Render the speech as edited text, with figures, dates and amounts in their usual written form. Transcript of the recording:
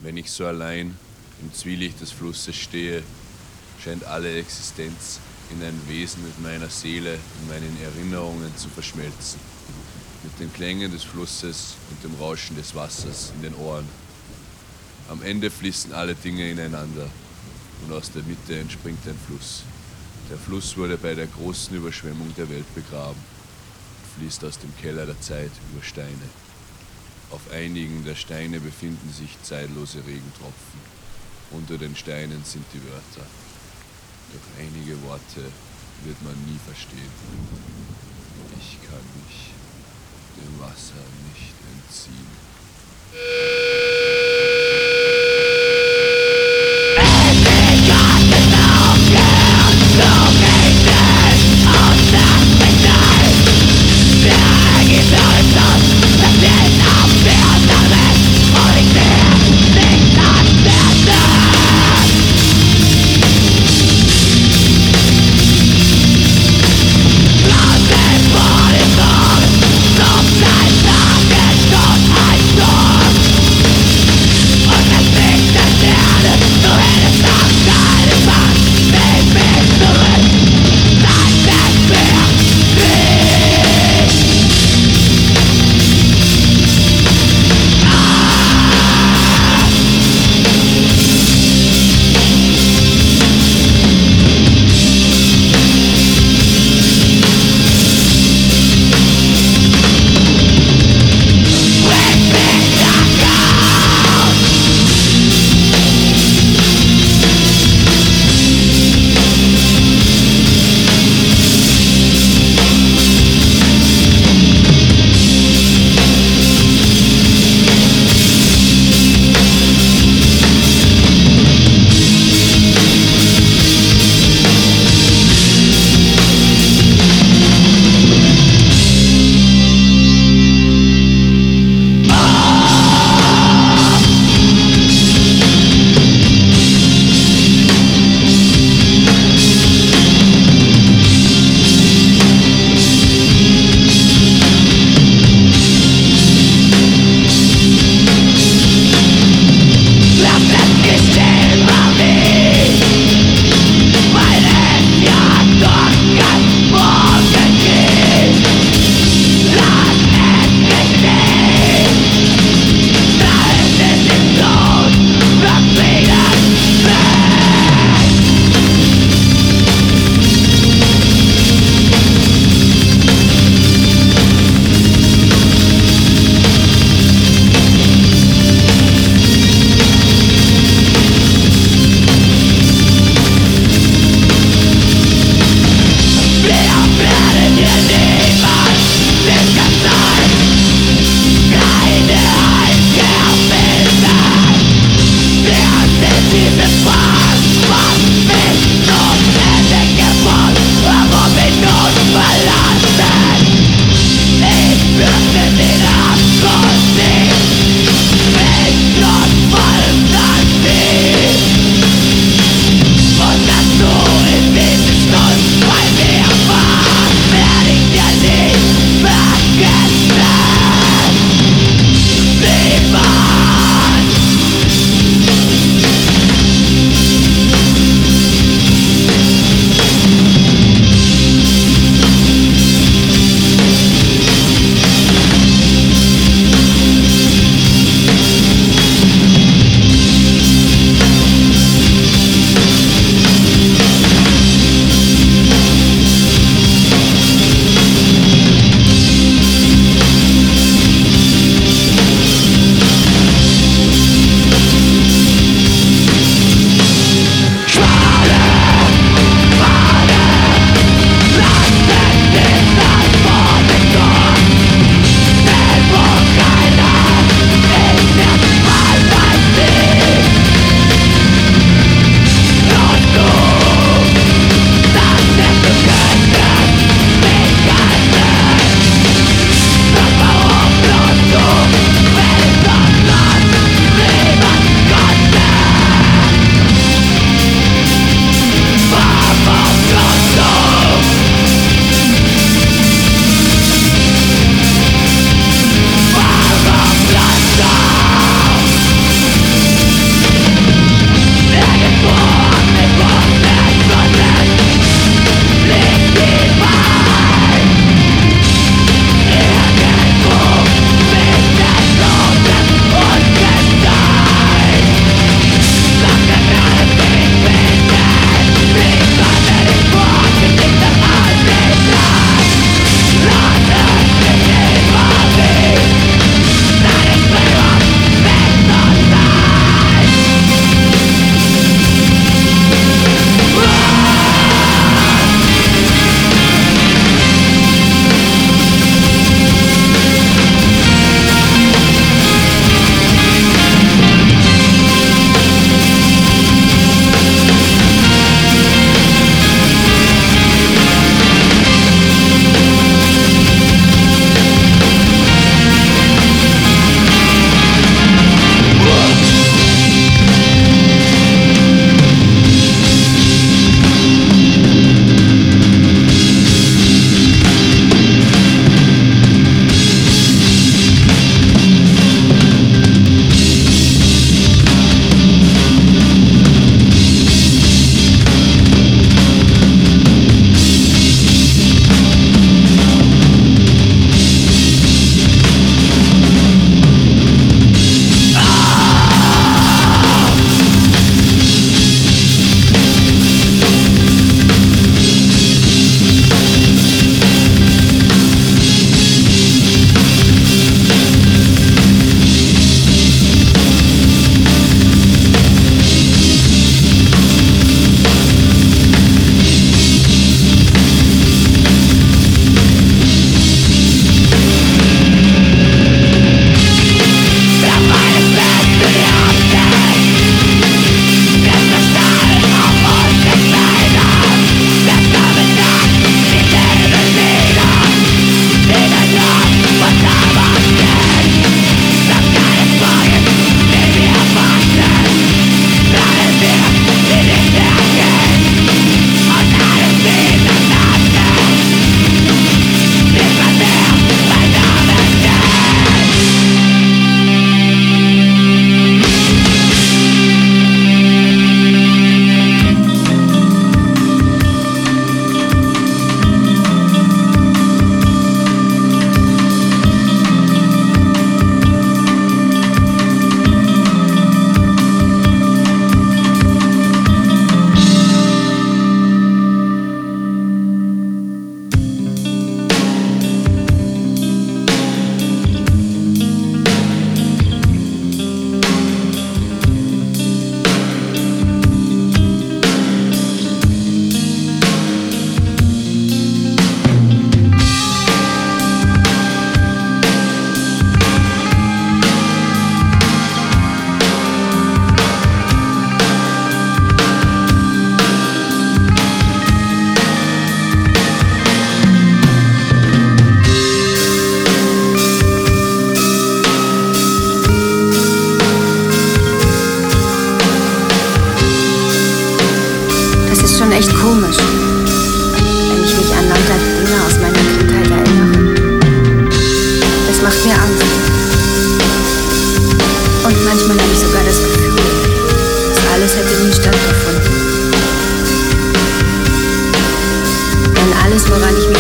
Wenn ich so allein im Zwielicht des Flusses stehe, scheint alle Existenz in ein Wesen mit meiner Seele, in meinen Erinnerungen zu verschmelzen. Mit den Klängen des Flusses und dem Rauschen des Wassers in den Ohren. Am Ende fließen alle Dinge ineinander und aus der Mitte entspringt ein Fluss. Der Fluss wurde bei der großen Überschwemmung der Welt begraben und fließt aus dem Keller der Zeit über Steine. Auf einigen der Steine befinden sich zeitlose Regentropfen. Unter den Steinen sind die Wörter. Doch einige Worte wird man nie verstehen. Ich kann mich dem Wasser nicht entziehen. echt komisch, wenn ich mich an lauter Dinge aus meiner Kindheit erinnere. Es macht mir Angst. Und manchmal habe ich sogar das Gefühl, das alles hätte nie stattgefunden. Denn alles, woran ich mich